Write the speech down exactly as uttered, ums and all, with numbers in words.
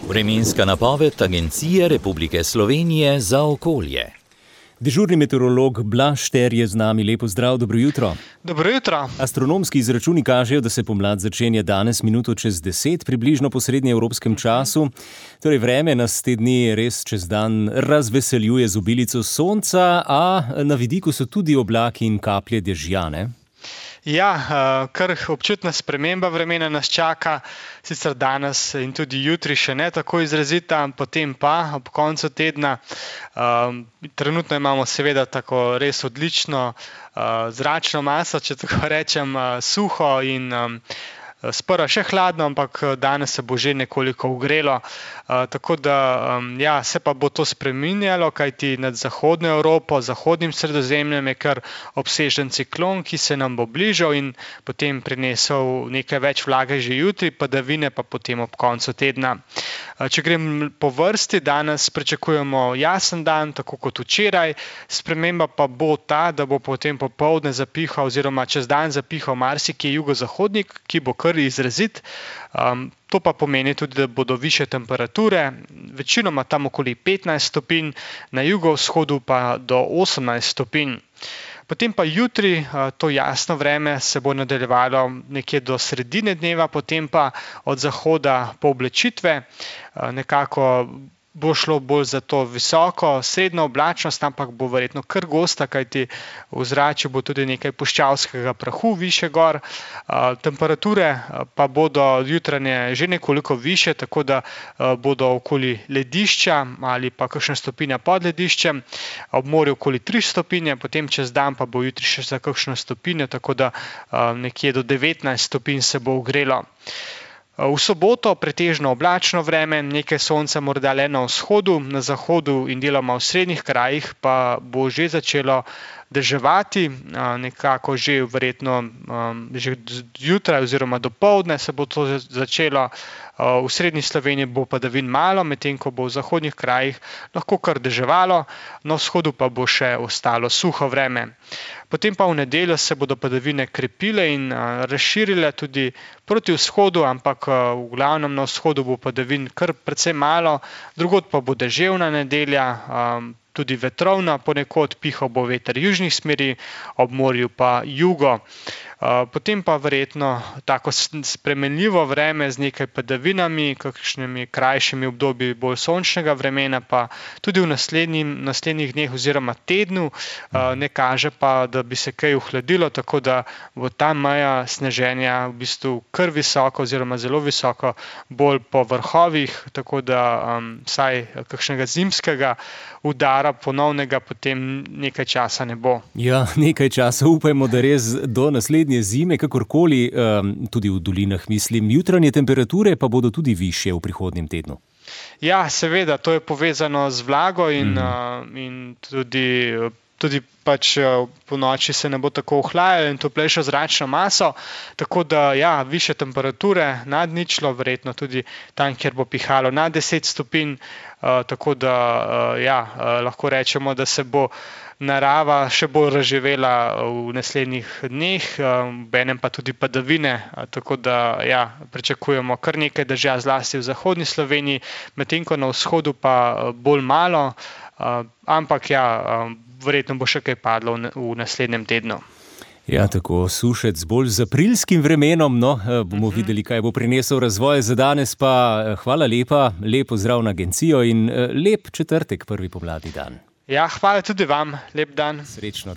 Vremenska napoved Agencije Republike Slovenije za okolje. Dežurni meteorolog Blaž Šter je z nami. Lepo zdrav, dobro jutro. Dobro jutro. Astronomski izračuni kažejo, da se pomlad začenja danes minuto čez deset, približno po srednjeevropskem času. Torej vreme nas te dni res čez dan razveseljuje z obilico sonca, a na vidiku so tudi oblaki in kaplje dežja, ne? Ja, kar občutna sprememba vremena nas čaka, sicer danes in tudi jutri še ne tako izrazita, potem pa ob koncu tedna. Um, trenutno imamo seveda tako res odlično uh, zračno maso, če tako rečem, uh, suho in um, sprva še hladno, ampak danes se bo že nekoliko ogrelo, uh, tako da um, ja, se pa bo to spreminjalo, kajti nad zahodno Evropo, zahodnim Sredozemljem je kar obsežen ciklon, ki se nam bo bližal in potem prinesel nekaj več vlage že jutri, padavine pa potem ob koncu tedna. Uh, če grem po vrsti, danes pričakujemo jasen dan, tako kot včeraj, sprememba pa bo ta, da bo potem popoldne zapihal oziroma čez dan zapihal marsikje jugozahodnik, ki bo kar izrazit. Um, to pa pomeni tudi, da bodo višje temperature, večinoma tam okoli petnajst stopinj, na jugovzhodu pa do osemnajst stopinj. Potem pa jutri to jasno vreme se bo nadaljevalo nekje do sredine dneva, potem pa od zahoda pooblačitve, nekako bo šlo bolj za to visoko, srednjo oblačnost, ampak bo verjetno kar gosta, kajti v zraku bo tudi nekaj puščavskega prahu višje gor. Temperature pa bodo jutranje že nekoliko višje, tako da bodo okoli ledišča ali pa kakšna stopinja pod lediščem, ob morju okoli tri stopinje, potem čez dan pa bo jutri še za kakšno stopinjo, tako da nekje do devetnajst stopinj se bo ogrelo. V soboto pretežno oblačno vreme, nekaj sonca morda le na vzhodu, na zahodu in deloma v srednjih krajih pa bo že začelo deževati, nekako že verjetno že zjutraj oziroma dopoldne se bo to začelo. V srednji Sloveniji bo padavin malo, medtem ko bo v zahodnih krajih lahko kar deževalo, na vzhodu pa bo še ostalo suho vreme. Potem pa v nedeljo se bodo padavine krepile in razširile tudi proti vzhodu, ampak v glavnem na vzhodu bo padavin kar precej malo, drugod pa bo deževna nedelja, tudi vetrovna, ponekod pihal bo veter južnih smeri, ob morju pa jugo. Potem pa verjetno tako spremenljivo vreme z nekaj padavinami, kakšnimi krajšimi obdobji bolj sončnega vremena, pa tudi v naslednjih dneh oziroma tednu ne kaže pa, da bi se kaj ohladilo, tako da bo ta meja sneženja v bistvu kar visoko oziroma zelo visoko, bolj po vrhovih, tako da um, vsaj kakšnega zimskega udara ponovnega potem nekaj časa ne bo. Ja, nekaj časa, upajmo, da res do naslednje zime, kakorkoli, um, tudi v dolinah mislim. Jutranje temperature pa bodo tudi višje v prihodnjem tednu. Ja, seveda, to je povezano z vlago in, mm. uh, in tudi, tudi pač po noči se ne bo tako ohlajalo in toplejšo zračno maso, tako da ja, višje temperature nad ničlo, verjetno tudi tam, kjer bo pihalo nad deset stopinj, uh, tako da uh, ja, uh, lahko rečemo, da se bo narava še bolj razživela v naslednjih dneh, benem pa tudi padavine, tako da ja, pričakujemo kar nekaj dežja zlasti v zahodni Sloveniji, medtem ko na vzhodu pa bolj malo, ampak ja, verjetno bo še kaj padlo v naslednjem tednu. Ja, tako sušec bolj z aprilskim vremenom, no, bomo uh-huh. videli, kaj bo prinesel razvoj. Za danes pa hvala lepa, lep pozdrav na agencijo in lep četrtek, prvi pomladni dan. Ja, hvala tudi vam, lep dan. Srečno.